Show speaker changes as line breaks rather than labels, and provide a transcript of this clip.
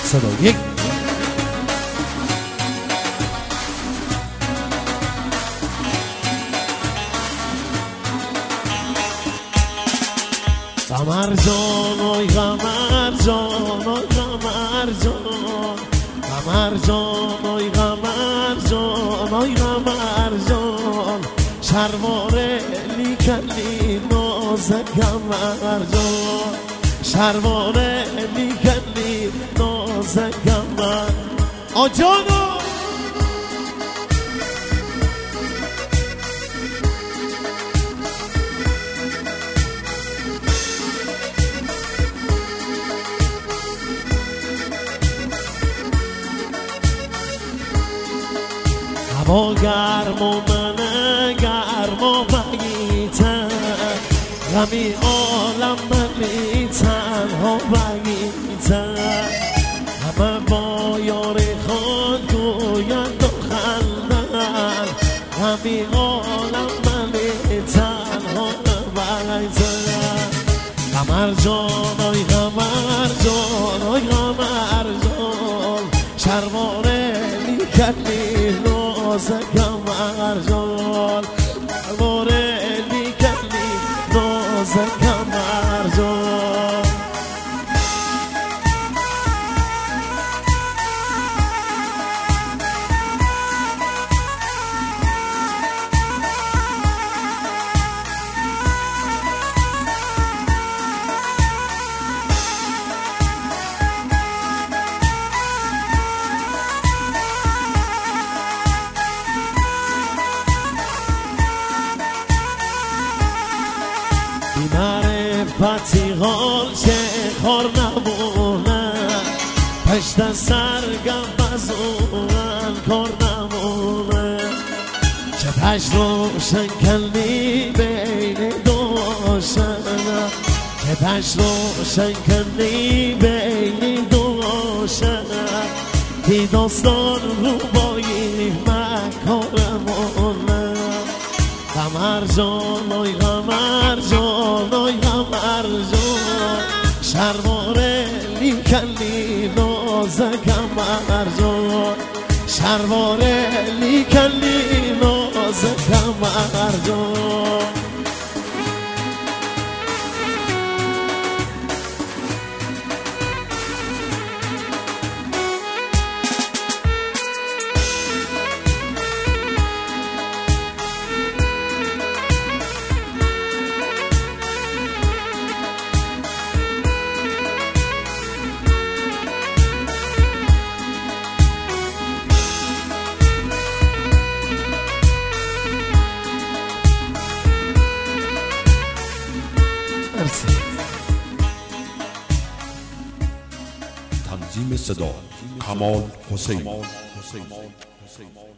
صدا یک. قمر جان اوی قمر جان اوی قمر جان، قمر جان اوی قمر جان اوی قمر جان، شرواره لیکنی ناز قمر جان، شرواره لیکنی ناز قمر آجانو. هوا گرم و من گرم و بگیتن، غمی عالم منی تنها بگیتن، همه با یار خود گویند و خندن، غمی عالم منی تنها بگیتن. قمر جان اوی قمر جان اوی قمر جان، شرواره لیکنی ناز قمر جان، شرواره لیکنی ناز قمر جان. معرفتی حال چه خور نمونه، پشت سرگم از اون کار نمونه، چه پشت روشن کنی بین دوشن، چه پشت روشن کنی بین دوشن، دی داستان روبایی مکارمونه. قمر جان اوی قمر جان اوی قمر جان، شرواره لیکنی ناز قمر جان، شرواره لیکنی ناز قمر جان.
تنظیم صدا کمال حسین.